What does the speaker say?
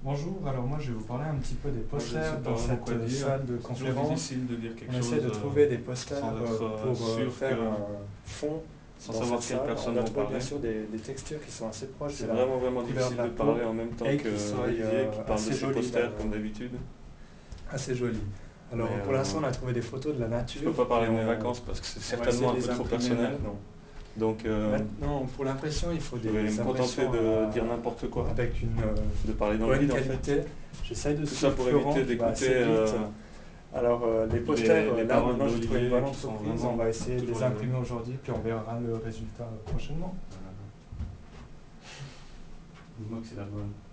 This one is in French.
Bonjour, alors moi je vais vous parler un petit peu des Moi, je ne sais posters pas dans vraiment cette quoi dire. salle de C'est toujours conférence. difficile de dire quelque On essaie chose de trouver des posters sans être pour sûr faire que, un fond sans dans savoir cette quelle salle. personne On a vont trouvé parler. bien sûr des textures qui sont assez proches C'est de la vraiment couleur difficile de la de peau parler en même temps et que qui soient Olivier qui parle de assez ses jolies, posters comme d'habitude. assez jolies. Alors Mais pour l'instant on a trouvé des photos de la nature. je peux pas parler de puis mes vacances parce que c'est on va essayer certainement un de peu les trop imprimer personnel. maintenant. Donc Maintenant pour l'impression il faut je vais des me contenter impressions de dire n'importe quoi, avec une de parler dans le bonne vide en fait. qualité. J'essaye de Tout ça suivre pour Florent éviter qui va assez d'écouter vite. Alors les posters, les là paroles maintenant j'ai trouvé une d'Olivier bonne qui sont entreprise, vraiment on va essayer de toujours les imprimer aujourd'hui, puis on verra le résultat prochainement. Dis-moi que c'est la bonne.